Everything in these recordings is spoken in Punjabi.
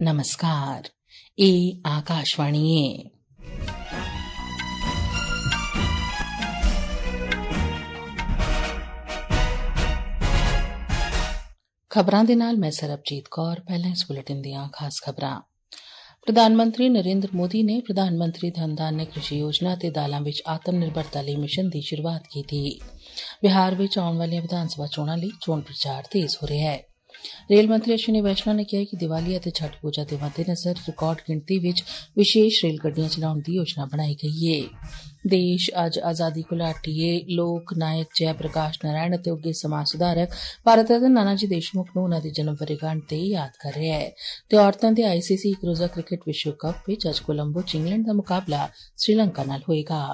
नमस्कार। ਇਹ ਆਕਾਸ਼ਵਾਣੀ ਹੈ। ਖਬਰਾਂ ਦੇ ਨਾਲ ਮੈਂ ਸਰਬਜੀਤ ਕੌਰ। ਪਹਿਲਾਂ ਇਸ ਬੁਲੇਟਿਨ ਦੀਆਂ ਖਾਸ ਖਬਰਾਂ। ਪ੍ਰਧਾਨ ਮੰਤਰੀ ਨਰਿੰਦਰ ਮੋਦੀ ਨੇ ਪ੍ਰਧਾਨ ਮੰਤਰੀ ਧਨ ਧਾਨਯ ਕ੍ਰਿਸ਼ੀ ਯੋਜਨਾ ਤੇ ਦਾਲਾਂ ਵਿੱਚ ਆਤਮ ਨਿਰਭਰਤਾ ਲਈ ਮਿਸ਼ਨ ਦੀ ਸ਼ੁਰੂਆਤ ਕੀਤੀ। ਬਿਹਾਰ ਵਿੱਚ ਆਉਣ ਵਾਲੀਆਂ ਵਿਧਾਨ ਸਭਾ ਚੋਣਾਂ ਲਈ ਚੋਣ ਪ੍ਰਚਾਰ ਤੇਜ਼ ਹੋ ਰਿਹਾ ਹੈ। ਰੇਲ ਮੰਤਰੀ ਅਸ਼ਵਨੀ ਵੈਸ਼ਨਵ ਨੇ ਕਿਹਾ ਕਿ ਦੀਵਾਲੀ ਅਤੇ ਛਠ ਪੂਜਾ ਦੇ ਮੱਦੇਨਜ਼ਰ ਰਿਕਾਰਡ ਗਿਣਤੀ ਵਿੱਚ ਵਿਸ਼ੇਸ਼ ਰੇਲ ਗੱਡੀਆਂ ਚਲਾਉਣ ਦੀ ਯੋਜਨਾ ਬਣਾਈ ਗਈ ਹੈ। ਦੇਸ਼ ਅੱਜ ਆਜ਼ਾਦੀ ਘੁਲਾਟੀਏ ਲੋਕ ਨਾਇਕ ਜੈ ਪ੍ਰਕਾਸ਼ ਨਾਰਾਇਣ ਅਤੇ ਉੱਘੇ ਸਮਾਜ ਸੁਧਾਰਕ ਭਾਰਤ ਰਤਨ ਨਾਨਾ ਜੀ ਦੇਸ਼ਮੁਖ ਨੂੰ ਉਨ੍ਹਾਂ ਦੀ ਜਨਮ ਵਰ੍ਹੇਗੰਢ ਤੇ ਯਾਦ ਕਰ ਰਿਹਾ ਹੈ। ਤੇ ਔਰਤਾਂ ਦੇ ICC ਇੱਕ ਰੋਜ਼ਾ ਕ੍ਰਿਕਟ ਵਿਸ਼ਵ ਕੱਪ ਵਿੱਚ ਅੱਜ ਕੋਲੰਬੋ ਚ ਇੰਗਲੈਂਡ ਦਾ ਮੁਕਾਬਲਾ ਸ੍ਰੀਲੰਕਾ ਨਾਲ ਹੋਏਗਾ।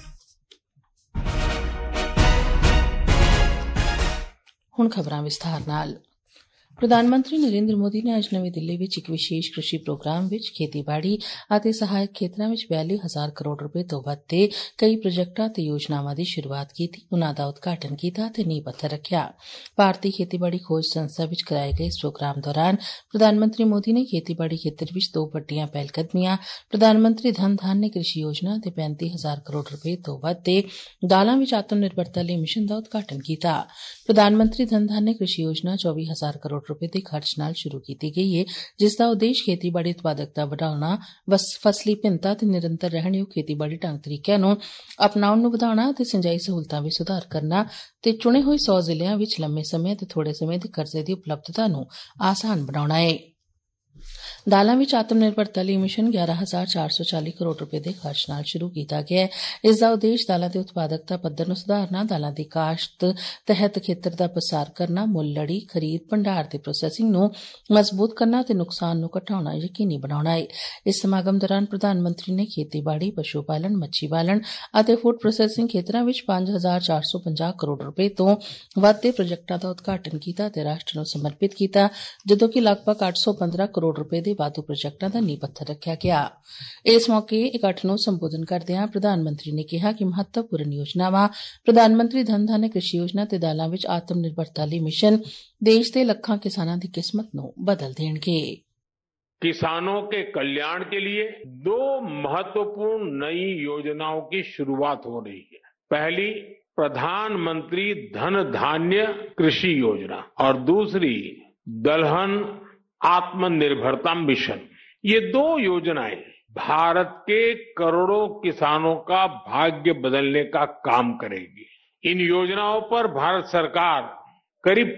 ਹੁਣ ਖਬਰਾਂ ਵਿਸਥਾਰ ਨਾਲ। ਪ੍ਰਧਾਨ ਮੰਤਰੀ ਨਰਿੰਦਰ ਮੋਦੀ ਨੇ ਅੱਜ ਨਵੀਂ ਦਿੱਲੀ ਵਿੱਚ ਇੱਕ ਵਿਸ਼ੇਸ਼ ਕ੍ਰਿਸ਼ੀ ਪ੍ਰੋਗਰਾਮ ਵਿੱਚ ਖੇਤੀਬਾੜੀ ਅਤੇ ਸਹਾਇਕ ਖੇਤਰਾਂ ਵਿੱਚ 42,000 ਕਰੋੜ ਰੁਪਏ ਤੋਂ ਵੱਧ ਦੇ ਕਈ ਪ੍ਰੋਜੈਕਟਾਂ ਤੇ ਯੋਜਨਾਵਾਂ ਦੀ ਸ਼ੁਰੂਆਤ ਕੀਤੀ, ਉਨ੍ਹਾਂ ਦਾ ਉਦਘਾਟਨ ਕੀਤਾ ਤੇ ਨੀਂਹ ਪੱਥਰ ਰੱਖਿਆ। ਭਾਰਤੀ ਖੇਤੀਬਾੜੀ ਖੋਜ ਸੰਸਥਾ ਵਿੱਚ ਕਰਾਏ ਗਏ ਇਸ ਪ੍ਰੋਗਰਾਮ ਦੌਰਾਨ ਪ੍ਰਧਾਨ ਮੰਤਰੀ ਮੋਦੀ ਨੇ ਖੇਤੀਬਾੜੀ ਖੇਤਰ ਵਿੱਚ 2 ਵੱਡੀਆਂ ਪਹਿਲਕਦਮੀਆਂ ਪ੍ਰਧਾਨ ਮੰਤਰੀ ਧਨ ਧਾਨਯ ਕ੍ਰਿਸ਼ੀ ਯੋਜਨਾ ਤੇ 35,000 ਕਰੋੜ ਰੁਪਏ ਤੋਂ ਵੱਧ ਦੇ ਦਾਲਾਂ ਵਿੱਚ ਆਤਮ ਨਿਰਭਰਤਾ ਲਈ ਮਿਸ਼ਨ ਦਾ ਉਦਘਾਟਨ ਕੀਤਾ। ਪ੍ਰਧਾਨ ਮੰਤਰੀ ਧਨ ਧਾਨਯ ਕ੍ਰਿਸ਼ੀ ਯੋਜਨਾ 24,000 ਕਰੋੜ ਰੁਪਏ ਦੇ ਖਰਚ ਨਾਲ ਸ਼ੁਰੂ ਕੀਤੀ ਗਈ ਹੈ, ਜਿਸ ਦਾ ਉਦੇਸ਼ ਖੇਤੀਬਾੜੀ ਉਤਪਾਦਕਤਾ ਵਧਾਉਣਾ, ਫਸਲੀ ਭਿੰਨਤਾ ਤੇ ਨਿਰੰਤਰ ਰਹਿਣਯੋਗ ਖੇਤੀਬਾੜੀ ਢੰਗ ਤਰੀਕਿਆਂ ਨੂੰ ਅਪਣਾਉਣ ਨੂੰ ਵਧਾਉਣਾ ਅਤੇ ਸਿੰਜਾਈ ਸਹੂਲਤਾਂ ਵਿੱਚ ਸੁਧਾਰ ਕਰਨਾ ਤੇ ਚੁਣੇ ਹੋਏ 100 ਜ਼ਿਲ੍ਹਿਆਂ ਵਿੱਚ ਲੰਮੇ ਸਮੇਂ ਅਤੇ ਥੋੜੇ ਸਮੇਂ ਦੇ ਕਰਜ਼ੇ ਦੀ ਉਪਲਬਧਤਾ ਨੂੰ ਆਸਾਨ ਬਣਾਉਣਾ ਹੈ। ਦਾਲਾਂ ਵਿੱਚ ਆਤਮ ਨਿਰਭਰਤਾ ਲਈ ਮਿਸ਼ਨ 11,440 ਕਰੋੜ ਰੁਪਏ ਦੇ ਖਰਚ ਨਾਲ ਸ਼ੁਰੂ ਕੀਤਾ ਗਿਆ ਹੈ। ਇਸ ਦਾ ਉਦੇਸ਼ ਦਾਲਾਂ ਦੇ ਉਤਪਾਦਕਤਾ ਪੱਧਰ ਨੂੰ ਸੁਧਾਰਨਾ, ਦਾਲਾਂ ਦੀ ਕਾਸ਼ਤ ਤਹਿਤ ਖੇਤਰ ਦਾ ਪ੍ਰਸਾਰ ਕਰਨਾ, ਮੁੱਲ ਲੜੀ, ਖਰੀਦ, ਭੰਡਾਰ ਤੇ ਪ੍ਰੋਸੈਸਿੰਗ ਨੂੰ ਮਜ਼ਬੂਤ ਕਰਨਾ ਤੇ ਨੁਕਸਾਨ ਨੂੰ ਘਟਾਉਣਾ ਯਕੀਨੀ ਬਣਾਉਣਾ ਹੈ। ਇਸ ਸਮਾਗਮ ਦੌਰਾਨ ਪ੍ਰਧਾਨ ਮੰਤਰੀ ਨੇ ਖੇਤੀਬਾੜੀ, ਪਸ਼ੂ ਪਾਲਣ, ਮੱਛੀ ਪਾਲਣ ਅਤੇ ਫੂਡ ਪ੍ਰੋਸੈਸਿੰਗ ਖੇਤਰਾਂ ਵਿੱਚ 5,450 ਕਰੋੜ ਰੁਪਏ ਤੋਂ ਵੱਧ ਦੇ ਪ੍ਰੋਜੈਕਟਾਂ ਦਾ ਉਦਘਾਟਨ ਕੀਤਾ ਤੇ ਰਾਸ਼ਟਰ ਨੂੰ ਸਮਰਪਿਤ ਕੀਤਾ, ਜਦੋਂ ਕਿ ਲਗਭਗ 815 ਕਰੋੜ ਰੁਪਏ ਦੇ ਵਾਧੂ ਪ੍ਰੋਜੈਕਟਾਂ ਦਾ ਨੀਂਹ ਪੱਥਰ ਰੱਖਿਆ ਗਿਆ। ਇਸ ਮੌਕੇ ਇਕੱਠ ਨੂੰ ਸੰਬੋਧਨ ਕਰਦਿਆਂ ਪ੍ਰਧਾਨ ਮੰਤਰੀ ਨੇ ਕਿਹਾ ਕਿ ਮਹੱਤਵਪੂਰਨ ਯੋਜਨਾਵਾਂ ਪ੍ਰਧਾਨ ਮੰਤਰੀ ਧਨ ਧਾਨਯ ਕ੍ਰਿਸ਼ੀ ਯੋਜਨਾ ਤੇ ਦਾਲਾਂ ਵਿੱਚ ਆਤਮ ਨਿਰਭਰਤਾ ਲਈ ਮਿਸ਼ਨ ਦੇਸ਼ ਦੇ ਲੱਖਾਂ ਕਿਸਾਨਾਂ ਦੀ ਕਿਸਮਤ ਨੂੰ ਬਦਲ ਦੇਣਗੇ। किसानों के कल्याण के लिए 2 महत्वपूर्ण नई योजनाओं की शुरुआत हो रही है। पहली प्रधानमंत्री धन धान्य कृषि योजना और दूसरी दलहन आत्मनिर्भरता मिशन। ये 2 योजनाएं भारत के करोड़ों किसानों का भाग्य बदलने का काम करेगी। इन योजनाओं पर भारत सरकार करीब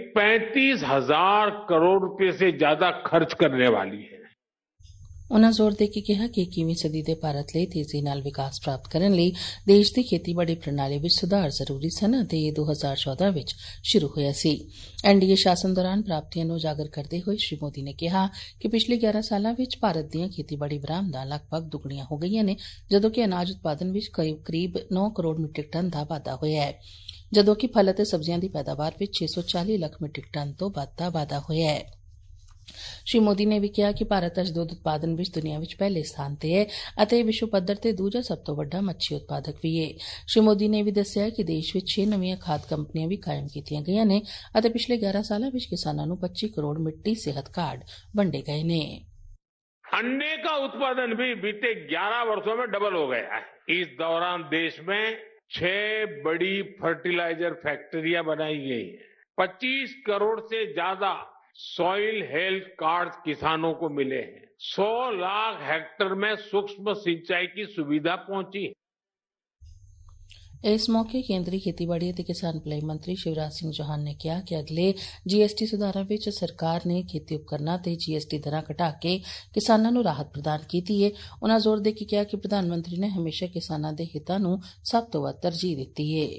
35,000 करोड़ रुपए से ज्यादा खर्च करने वाली है। ਉਨ੍ਹਾਂ ਜ਼ੋਰ ਦੇ ਕੇ ਕਿਹਾ ਕਿ 21ਵੀਂ ਸਦੀ ਦੇ ਭਾਰਤ ਲਈ ਤੇਜ਼ੀ ਨਾਲ ਵਿਕਾਸ ਪ੍ਰਾਪਤ ਕਰਨ ਲਈ ਦੇਸ਼ ਦੀ ਖੇਤੀਬਾੜੀ ਪ੍ਰਣਾਲੀ ਵਿੱਚ ਸੁਧਾਰ ਜ਼ਰੂਰੀ ਸਨ ਅਤੇ ਇਹ 2014 ਵਿੱਚ ਸ਼ੁਰੂ ਹੋਇਆ ਸੀ। NDA ਸ਼ਾਸਨ ਦੌਰਾਨ ਪ੍ਰਾਪਤੀਆਂ ਨੂੰ ਉਜਾਗਰ ਕਰਦੇ ਹੋਏ ਸ਼੍ਰੀ ਮੋਦੀ ਨੇ ਕਿਹਾ ਕਿ ਪਿਛਲੇ 11 ਸਾਲਾਂ ਵਿੱਚ ਭਾਰਤ ਦੀਆਂ ਖੇਤੀਬਾੜੀ ਬਰਾਮਦਾਂ ਲਗਭਗ ਦੁੱਗਣੀਆਂ ਹੋ ਗਈਆਂ ਨੇ, ਜਦੋਂ ਕਿ ਅਨਾਜ ਉਤਪਾਦਨ ਵਿੱਚ ਕਰੀਬ 9 ਕਰੋੜ ਮੀਟ੍ਰਿਕ ਟਨ ਦਾ ਵਾਧਾ ਹੋਇਆ ਹੈ, ਜਦੋਂ ਕਿ ਫਲ ਅਤੇ ਸਬਜ਼ੀਆਂ ਦੀ ਪੈਦਾਵਾਰ ਵਿੱਚ 640 ਲੱਖ ਮੀਟ੍ਰਿਕ ਟਨ ਤੋਂ ਵੱਧ ਦਾ ਵਾਧਾ ਹੋਇਆ ਹੈ। ਸ਼੍ਰੀ ਮੋਦੀ ਨੇ ਵੀ ਕਿਹਾ ਕਿ ਭਾਰਤ ਅੱਜ ਦੁੱਧ ਉਤਪਾਦਨ ਵਿੱਚ ਦੁਨੀਆ ਵਿੱਚ ਪਹਿਲੇ ਸਥਾਨ ਤੇ ਹੈ ਅਤੇ ਵਿਸ਼ਵ ਪੱਧਰ ਤੇ ਦੂਜਾ ਸਭ ਤੋਂ ਵੱਡਾ ਮੱਛੀ ਉਤਪਾਦਕ ਵੀ ਹੈ। ਸ਼੍ਰੀ ਮੋਦੀ ਨੇ ਵੀ ਦੱਸਿਆ ਕਿ ਦੇਸ਼ ਵਿੱਚ 6 ਨਵੀਆਂ ਖਾਦ ਕੰਪਨੀਆਂ ਵੀ ਕਾਇਮ ਕੀਤੀਆਂ ਗਈਆਂ ਨੇ ਅਤੇ ਪਿਛਲੇ 11 ਸਾਲਾਂ ਵਿੱਚ ਕਿਸਾਨਾਂ ਨੂੰ 25 ਕਰੋੜ ਮਿੱਟੀ ਸਿਹਤ ਕਾਰਡ ਵੰਡੇ ਗਏ ਨੇ। अन्य का उत्पादन भी बीते 11 वर्षों में डबल हो गया है। इस दौरान देश में 6 बड़ी फर्टिलाइजर फैक्ट्रियां बनाई गई है। 25 करोड़ से ज्यादा सॉइल हेल्थ कार्ड किसानों को मिले हैं। 100 लाख हेक्टेयर में सूक्ष्म सिंचाई की सुविधा पहुंची है। ਇਸ ਮੌਕੇ ਕੇਂਦਰੀ ਖੇਤੀਬਾੜੀ ਅਤੇ ਕਿਸਾਨ ਭਲਾਈ ਮੰਤਰੀ ਸ਼ਿਵਰਾਜ ਸਿੰਘ ਚੌਹਾਨ ਨੇ ਕਿਹਾ ਕਿ ਅਗਲੇ GST ਸੁਧਾਰਾਂ ਵਿੱਚ ਸਰਕਾਰ ਨੇ ਖੇਤੀ ਉਪਕਰਨਾਂ ਤੇ GST ਦਰਾਂ ਘਟਾ ਕੇ ਕਿਸਾਨਾਂ ਨੂੰ ਰਾਹਤ ਪ੍ਰਦਾਨ ਕੀਤੀ ਹੈ। ਉਨ੍ਹਾਂ ਜ਼ੋਰ ਦੇ ਕੇ ਕਿਹਾ ਕਿ ਪ੍ਰਧਾਨ ਮੰਤਰੀ ਨੇ ਹਮੇਸ਼ਾ ਕਿਸਾਨਾਂ ਦੇ ਹਿੱਤਾਂ ਨੂੰ ਸਭ ਤੋਂ ਵੱਧ ਤਰਜੀਹ ਦਿੱਤੀ ਹੈ।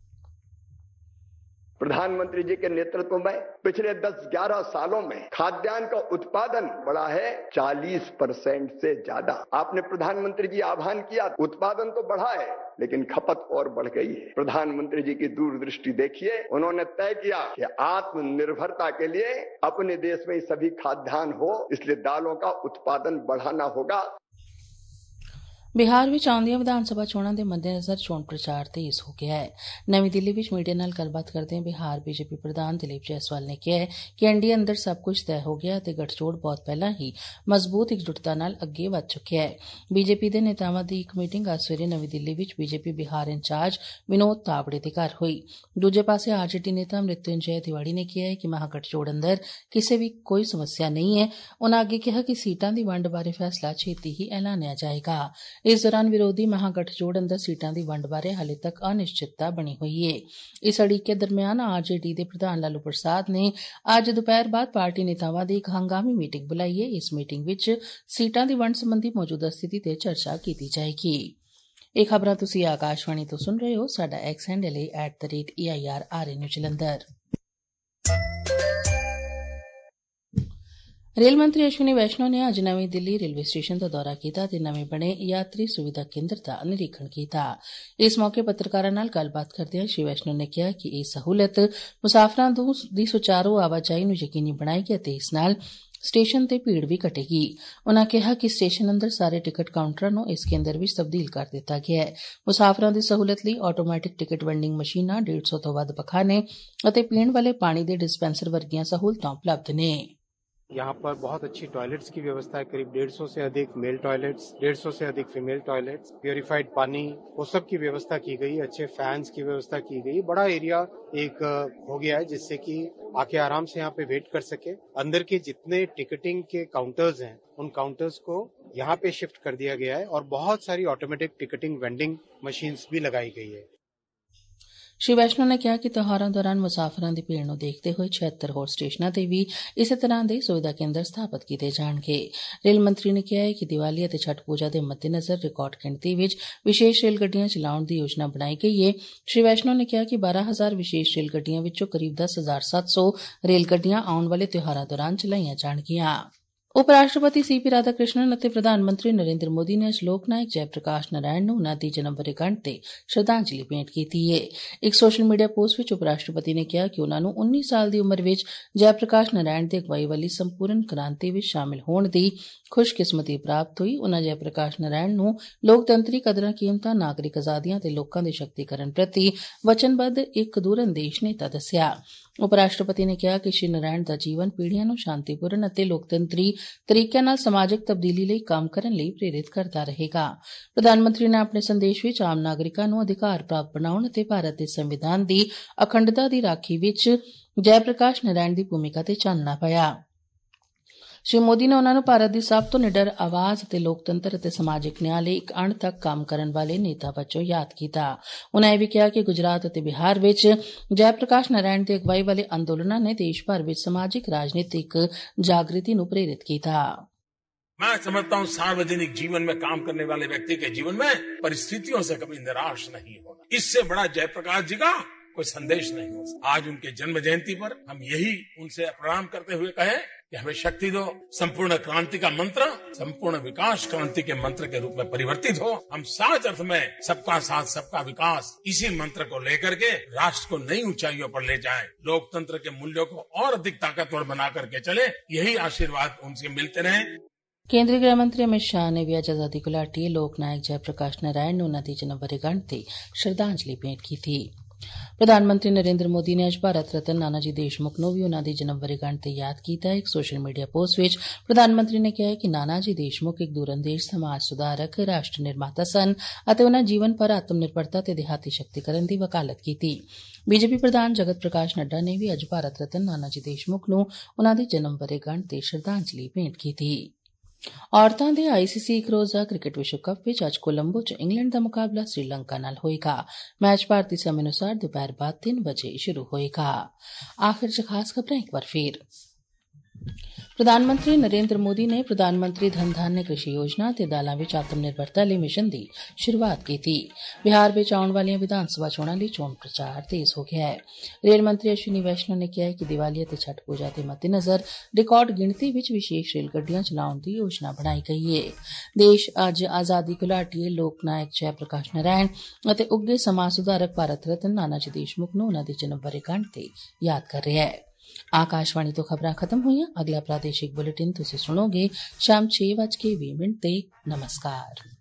प्रधानमंत्री जी के नेतृत्व में पिछले 10-11 सालों में खाद्यान्न का उत्पादन बढ़ा है 40% से ज्यादा। आपने प्रधानमंत्री जी आह्वान किया, उत्पादन तो बढ़ा है लेकिन खपत और बढ़ गई है। प्रधानमंत्री जी की दूरदृष्टि देखिए, उन्होंने तय किया कि आत्मनिर्भरता के लिए अपने देश में सभी खाद्यान्न हो, इसलिए दालों का उत्पादन बढ़ाना होगा। ਬਿਹਾਰ ਵਿੱਚ ਆਉਂਦੀਆਂ ਵਿਧਾਨ ਸਭਾ ਚੋਣਾਂ ਦੇ ਮੱਦੇਨਜ਼ਰ ਚੋਣ ਪ੍ਰਚਾਰ ਤੇਜ਼ ਹੋ ਗਿਆ ਹੈ। ਨਵੀਂ ਦਿੱਲੀ ਵਿੱਚ ਮੀਡੀਆ ਨਾਲ ਗੱਲਬਾਤ ਕਰਦਿਆਂ ਬਿਹਾਰ ਬੀਜੇਪੀ ਪ੍ਰਧਾਨ ਦਿਲੀਪ ਜਾਇਸਵਾਲ ਨੇ ਕਿਹਾ ਹੈ ਕਿ ਐਨਡੀਏ ਅੰਦਰ ਸਭ ਕੁਝ ਤੈਅ ਹੋ ਗਿਆ ਅਤੇ ਗਠਜੋੜ ਬਹੁਤ ਪਹਿਲਾਂ ਹੀ ਮਜ਼ਬੂਤ ਇਕਜੁੱਟਤਾ ਨਾਲ ਅੱਗੇ ਵਧ ਚੁੱਕਿਆ ਹੈ। ਬੀਜੇਪੀ ਦੇ ਨੇਤਾਵਾਂ ਦੀ ਇੱਕ ਮੀਟਿੰਗ ਅੱਜ ਸਵੇਰੇ ਨਵੀਂ ਦਿੱਲੀ ਵਿੱਚ ਬੀਜੇਪੀ ਬਿਹਾਰ ਇੰਚਾਰਜ ਵਿਨੋਦ ਤਾਵੜੇ ਦੇ ਘਰ ਹੋਈ। ਦੂਜੇ ਪਾਸੇ ਆਰਜੇਡੀ ਨੇਤਾ ਮ੍ਰਿਤਿੰਜੈ ਤਿਵਾੜੀ ਨੇ ਕਿਹਾ ਹੈ ਕਿ ਮਹਾਗਠਜੋੜ ਅੰਦਰ ਕਿਸੇ ਵੀ ਕੋਈ ਸਮੱਸਿਆ ਨਹੀਂ ਹੈ। ਉਨ੍ਹਾਂ ਅੱਗੇ ਕਿਹਾ ਕਿ ਸੀਟਾਂ ਦੀ ਵੰਡ ਬਾਰੇ ਫੈਸਲਾ ਛੇਤੀ ਹੀ ਐਲਾਨਿਆ ਜਾਏਗਾ। ਇਸ ਦੌਰਾਨ ਵਿਰੋਧੀ ਮਹਾਗਠਜੋੜ ਅੰਦਰ ਸੀਟਾਂ ਦੀ ਵੰਡ ਬਾਰੇ ਹਾਲੇ ਤੱਕ ਅਨਿਸ਼ਚਿਤਤਾ ਬਣੀ ਹੋਈ ਹੈ। ਇਸ ਅੜਿੱਕੇ ਦਰਮਿਆਨ ਆਰਜੇਡੀ ਦੇ ਪ੍ਰਧਾਨ ਲਾਲੂ ਪ੍ਰਸਾਦ ਨੇ ਅੱਜ ਦੁਪਹਿਰ ਬਾਅਦ ਪਾਰਟੀ ਨੇਤਾਵਾਂ ਦੀ ਇੱਕ ਹੰਗਾਮੀ ਮੀਟਿੰਗ ਬੁਲਾਈ ਹੈ। ਇਸ ਮੀਟਿੰਗ ਵਿੱਚ ਸੀਟਾਂ ਦੀ ਵੰਡ ਸੰਬੰਧੀ ਮੌਜੂਦਾ ਸਥਿਤੀ ਤੇ ਚਰਚਾ ਕੀਤੀ ਜਾਏਗੀ। ਇਹ ਖਬਰਾਂ ਤੁਸੀਂ ਆਕਾਸ਼ਵਾਣੀ ਤੋਂ ਸੁਣ ਰਹੇ ਹੋ। ਸਾਡਾ ਐਕਸ ਹੈਂਡਲ ਹੈ @AIRRA ਜਲੰਧਰ। ਰੇਲ ਮੰਤਰੀ ਅਸ਼ਵਨੀ ਵੈਸ਼ਨੋ ਨੇ ਅੱਜ ਨਵੀਂ ਦਿੱਲੀ ਰੇਲਵੇ ਸਟੇਸ਼ਨ ਦਾ ਦੌਰਾ ਕੀਤਾ ਅਤੇ ਨਵੇਂ ਬਣੇ ਯਾਤਰੀ ਸੁਵਿਧਾ ਕੇਂਦਰ ਦਾ ਨਿਰੀਖਣ ਕੀਤਾ। ਇਸ ਮੌਕੇ ਪੱਤਰਕਾਰਾਂ ਨਾਲ ਗੱਲਬਾਤ ਕਰਦਿਆਂ ਸ਼੍ਰੀ ਵੈਸ਼ਨੋ ਨੇ ਕਿਹਾ ਕਿ ਇਹ ਸਹੂਲਤ ਮੁਸਾਫਰਾਂ ਦੀ ਸੁਚਾਰੂ ਆਵਾਜਾਈ ਨੂੰ ਯਕੀਨੀ ਬਣਾਏਗੀ ਅਤੇ ਇਸ ਨਾਲ ਸਟੇਸ਼ਨ ਤੇ ਭੀੜ ਵੀ ਘਟੇਗੀ। ਉਨ੍ਹਾਂ ਕਿਹਾ ਕਿ ਸਟੇਸ਼ਨ ਅੰਦਰ ਸਾਰੇ ਟਿਕਟ ਕਾਊਂਟਰਾਂ ਨੂੰ ਇਸ ਕੇਂਦਰ ਵਿੱਚ ਤਬਦੀਲ ਕਰ ਦਿੱਤਾ ਗਿਆ ਹੈ। ਮੁਸਾਫਰਾਂ ਦੀ ਸਹੂਲਤ ਲਈ ਆਟੋਮੈਟਿਕ ਟਿਕਟ ਵੈਂਡਿੰਗ ਮਸ਼ੀਨਾਂ, 150 ਤੋਂ ਵੱਧ ਪਖਾਨੇ ਅਤੇ ਪੀਣ ਵਾਲੇ ਪਾਣੀ ਦੇ ਡਿਸਪੈਂਸਰ ਵਰਗੀਆਂ ਸਹੂਲਤਾਂ ਉਪਲਬਧ ਨੇ। यहाँ पर बहुत अच्छी टॉयलेट्स की व्यवस्था है। करीब 150 से अधिक मेल टॉयलेट्स, 150 से अधिक फीमेल टॉयलेट्स, प्योरीफाइड पानी, वो सब की व्यवस्था की गई। अच्छे फैंस की व्यवस्था की गई। बड़ा एरिया एक हो गया है जिससे कि आके आराम से यहाँ पे वेट कर सके। अंदर के जितने टिकटिंग के काउंटर्स हैं उन काउंटर्स को यहाँ पे शिफ्ट कर दिया गया है और बहुत सारी ऑटोमेटिक टिकटिंग वेंडिंग मशीन्स भी लगाई गई है। श्री वैष्णो ने कहा कि त्योहारों दौरान मुसाफिरों की भीड़ को देखते हुए 76 होर स्टेशनों पर भी इस तरह के सुविधा केंद्र स्थापित किए जाएंगे। रेल मंत्री ने कहा है कि दिवाली और छठ पूजा के मद्देनजर रिकॉर्ड गिणती में विशेष रेलगड्डियां चलाने की योजना बनाई गई है। श्री वैष्णो ने कहा कि 12,000 विशेष रेलगड्डियां विचों करीब 10,700 रेलगड्डियां आने वाले त्योहारों दौरान चलाईयां जाणगियां। उप राष्ट्रपति सीपी राधाकृष्णन ਅਤੇ ਪ੍ਰਧਾਨਮੰਤਰੀ ਨਰਿੰਦਰ ਮੋਦੀ ਨੇ ਅੱਜ ਲੋਕ ਨਾਇਕ ਜੈ ਪ੍ਰਕਾਸ਼ ਨਾਰਾਇਣ ਨੂੰ ਉਨ੍ਹਾਂ ਦੀ ਜਨਮ ਵਰ੍ਹੇਗੰਢ ਤੇ ਸ਼ਰਧਾਂਜਲੀ ਭੇਂਟ ਕੀਤੀ ਹੈ। ਇੱਕ ਸੋਸ਼ਲ ਮੀਡੀਆ ਪੋਸਟ ਵਿੱਚ ਉਪ ਰਾਸ਼ਟਰਪਤੀ ਨੇ ਕਿਹਾ ਕਿ ਉਨ੍ਹਾਂ ਨੂੰ 19 ਸਾਲ ਦੀ ਉਮਰ ਵਿੱਚ ਜੈ ਪ੍ਰਕਾਸ਼ ਨਾਰਾਇਣ ਦੀ ਅਗਵਾਈ ਵਾਲੀ ਸੰਪੂਰਨ ਕ੍ਰਾਂਤੀ ਵਿੱਚ ਸ਼ਾਮਿਲ ਹੋਣ ਦੀ ਖੁਸ਼ਕਿਸਮਤੀ ਪ੍ਰਾਪਤ ਹੋਈ। ਉਨ੍ਹਾਂ ਜੈ ਪ੍ਰਕਾਸ਼ ਨਾਰਾਇਣ ਨੂੰ ਲੋਕਤੰਤਰੀ ਕਦਰਾਂ ਕੀਮਤਾਂ, ਨਾਗਰਿਕ ਆਜ਼ਾਦੀਆਂ ਤੇ ਲੋਕਾਂ ਦੇ ਸ਼ਕਤੀਕਰਨ ਪ੍ਰਤੀ ਵਚਨਬੱਧ ਇੱਕ ਦੂਰਅੰਦੇਸ਼ ਨੇਤਾ ਦੱਸਿਆ। ਉਪ ਰਾਸ਼ਟਰਪਤੀ ਨੇ ਕਿਹਾ ਕਿ ਸ਼੍ਰੀ ਨਾਰਾਇਣ ਦਾ ਜੀਵਨ ਪੀੜ੍ਹੀਆਂ ਨੂੰ ਸ਼ਾਂਤੀਪੂਰਨ ਅਤੇ ਲੋਕਤੰਤਰੀ ਤਰੀਕਿਆਂ ਨਾਲ ਸਮਾਜਿਕ ਤਬਦੀਲੀ ਲਈ ਕੰਮ ਕਰਨ ਲਈ ਪ੍ਰੇਰਿਤ ਕਰਦਾ ਰਹੇਗਾ। ਪ੍ਰਧਾਨ ਮੰਤਰੀ ਨੇ ਆਪਣੇ ਸੰਦੇਸ਼ ਵਿੱਚ ਆਮ ਨਾਗਰਿਕਾਂ ਨੂੰ ਅਧਿਕਾਰ ਪ੍ਰਾਪਤ ਬਣਾਉਣ ਅਤੇ ਭਾਰਤ ਦੇ ਸੰਵਿਧਾਨ ਦੀ ਅਖੰਡਤਾ ਦੀ ਰਾਖੀ ਵਿੱਚ ਜੈ ਪ੍ਰਕਾਸ਼ ਨਾਰਾਇਣ ਦੀ ਭੂਮਿਕਾ ਤੇ ਚਾਨਣਾ ਪਾਇਆ। श्री मोदी ने उन्होंने भारत की सब तो निडर आवाज ਅਤੇ ਲੋਕਤੰਤਰ ਅਤੇ ਸਮਾਜਿਕ ਨਿਆਂ ਲਈ ਇੱਕ ਅਣ ਤੱਕ ਕੰਮ ਕਰਨ ਵਾਲੇ ਨੇਤਾ ਵਜੋਂ ਯਾਦ ਕੀਤਾ। ਉਨ੍ਹਾਂ ਇਹ ਵੀ ਕਿਹਾ ਕਿ ਗੁਜਰਾਤ ਅਤੇ ਬਿਹਾਰ ਵਿੱਚ ਜੈ ਪ੍ਰਕਾਸ਼ ਨਾਰਾਇਣ ਦੀ ਅਗਵਾਈ ਵਾਲੇ ਅੰਦੋਲਨਾਂ ਨੇ ਦੇਸ਼ ਭਰ ਵਿੱਚ ਸਮਾਜਿਕ ਰਾਜਨੀਤਿਕ ਜਾਗृति ਨੂੰ प्रेरित किया। मैं समझता हूँ सार्वजनिक जीवन में काम करने वाले व्यक्ति के जीवन में परिस्थितियों से कभी निराश नहीं होना, इससे बड़ा जयप्रकाश जी का कोई संदेश नहीं हो सकता। आज उनके जन्म जयंती पर हम यही उनसे प्रणाम करते हुए कहें कि हमें शक्ति दो, संपूर्ण क्रांति का मंत्र संपूर्ण विकास क्रांति के मंत्र के रूप में परिवर्तित हो। हम साच अर्थ में सबका साथ सबका विकास इसी मंत्र को लेकर के राष्ट्र को नई ऊंचाइयों पर ले जाएं, लोकतंत्र के मूल्यों को और अधिक ताकतवर बना करके चले। यही आशीर्वाद उनसे मिलते रहे। केंद्रीय गृह मंत्री अमित शाह ने भी आज आजादी घुलाटी लोक नायक जय प्रकाश नारायण ਨੂੰ ਉਨ੍ਹਾਂ ਦੀ ਜਨਮ ਵਰ੍ਹੇਗੰਢ ਤੇ ਸ਼ਰਧਾਂਜਲੀ ਭੇਂਟ ਕੀਤੀ। ਪ੍ਰਧਾਨ ਮੰਤਰੀ ਨਰਿੰਦਰ ਮੋਦੀ ਨੇ ਅੱਜ ਭਾਰਤ ਰਤਨ ਨਾਨਾ ਜੀ ਦੇਸ਼ਮੁਖ ਨੂੰ ਵੀ ਉਨ੍ਹਾਂ ਦੀ ਜਨਮ ਵਰ੍ਹੇਗੰਢ ਤੇ ਯਾਦ ਕੀਤਾ। ਇੱਕ ਸੋਸ਼ਲ ਮੀਡੀਆ ਪੋਸਟ ਵਿੱਚ ਪ੍ਰਧਾਨ ਮੰਤਰੀ ਨੇ ਕਿਹਾ ਕਿ ਨਾਨਾ ਜੀ ਦੇਸ਼ਮੁਖ ਇੱਕ ਦੂਰਅੰਦੇਸ਼ ਸਮਾਜ ਸੁਧਾਰਕ, ਰਾਸ਼ਟਰ ਨਿਰਮਾਤਾ ਸਨ ਅਤੇ ਉਨ੍ਹਾਂ ਜੀਵਨ ਭਰ ਆਤਮ ਨਿਰਭਰਤਾ ਤੇ ਦਿਹਾਤੀ ਸ਼ਕਤੀਕਰਨ ਦੀ ਵਕਾਲਤ ਕੀਤੀ। ਬੀਜੇਪੀ ਪ੍ਰਧਾਨ ਜਗਤ ਪ੍ਰਕਾਸ਼ ਨੱਡਾ ਨੇ ਵੀ ਅੱਜ ਭਾਰਤ ਰਤਨ ਨਾਨਾ ਜੀ ਦੇਸ਼ਮੁਖ ਨੂੰ ਉਨ੍ਹਾਂ ਦੀ ਜਨਮ ਵਰ੍ਹੇਗੰਢ ਤੇ ਸ਼ਰਧਾਂਜਲੀ ਭੇਂਟ ਕੀਤੀ। ਔਰਤਾਂ ਦੇ ਆਈਸੀਸੀ ਇੱਕ ਰੋਜ਼ਾ ਕ੍ਰਿਕਟ ਵਿਸ਼ਵ ਕੱਪ ਵਿੱਚ ਅੱਜ ਕੋਲੰਬੋ 'ਚ ਇੰਗਲੈਂਡ ਦਾ ਮੁਕਾਬਲਾ ਸ੍ਰੀਲੰਕਾ ਨਾਲ ਹੋਏਗਾ। ਮੈਚ ਭਾਰਤੀ ਸਮੇਂ ਅਨੁਸਾਰ ਦੁਪਹਿਰ ਬਾਅਦ 3 ਵਜੇ ਸ਼ੁਰੂ ਹੋਏਗਾ। ਆਖਿਰ 'ਚ ਖਾਸ ਖਬਰਾਂ ਇੱਕ ਵਾਰ ਫਿਰ। ਪ੍ਰਧਾਨ ਮੰਤਰੀ ਨਰਿੰਦਰ ਮੋਦੀ ਨੇ ਪ੍ਰਧਾਨ ਮੰਤਰੀ ਧਨ ਧਾਨਯ ਕ੍ਰਿਸ਼ੀ ਯੋਜਨਾ ਤੇ ਦਾਲਾਂ ਵਿੱਚ ਆਤਮ ਨਿਰਭਰਤਾ ਲਈ ਮਿਸ਼ਨ ਦੀ ਸ਼ੁਰੂਆਤ ਕੀਤੀ। ਬਿਹਾਰ ਵਿੱਚ ਆਉਣ ਵਾਲੀਆਂ ਵਿਧਾਨ ਸਭਾ ਚੋਣਾਂ ਲਈ ਚੋਣ ਪ੍ਰਚਾਰ ਤੇਜ਼ ਹੋ ਗਿਆ ਹੈ। ਰੇਲ ਮੰਤਰੀ ਅਸ਼ਵਨੀ ਵੈਸ਼ਨੋ ਨੇ ਕਿਹਾ ਹੈ ਕਿ ਦੀਵਾਲੀ ਅਤੇ ਛਠ ਪੂਜਾ ਦੇ ਮੱਦੇਨਜ਼ਰ ਰਿਕਾਰਡ ਗਿਣਤੀ ਵਿੱਚ ਵਿਸ਼ੇਸ਼ ਰੇਲ ਗੱਡੀਆਂ ਚਲਾਉਣ ਦੀ ਯੋਜਨਾ ਬਣਾਈ ਗਈ ਹੈ। ਦੇਸ਼ ਅੱਜ ਆਜ਼ਾਦੀ ਘੁਲਾਟੀਏ ਲੋਕ ਨਾਇਕ ਜੈ ਪ੍ਰਕਾਸ਼ ਨਾਰਾਇਣ ਅਤੇ ਉੱਘੇ ਸਮਾਜ ਸੁਧਾਰਕ ਭਾਰਤ ਰਤਨ ਨਾਨਾ ਜੀ ਦੇਸ਼ਮੁਖ ਨੂੰ ਉਨ੍ਹਾਂ ਦੀ ਜਨਮ ਵਰ੍ਹੇਗੰਢ ਤੇ ਯਾਦ ਕਰ ਰਿਹਾ ਹੈ। आकाशवाणी तो खबरां खत्म हुई। अगला प्रादेशिक बुलेटिन तुसीं सुनोगे शाम 6:20 ते। नमस्कार।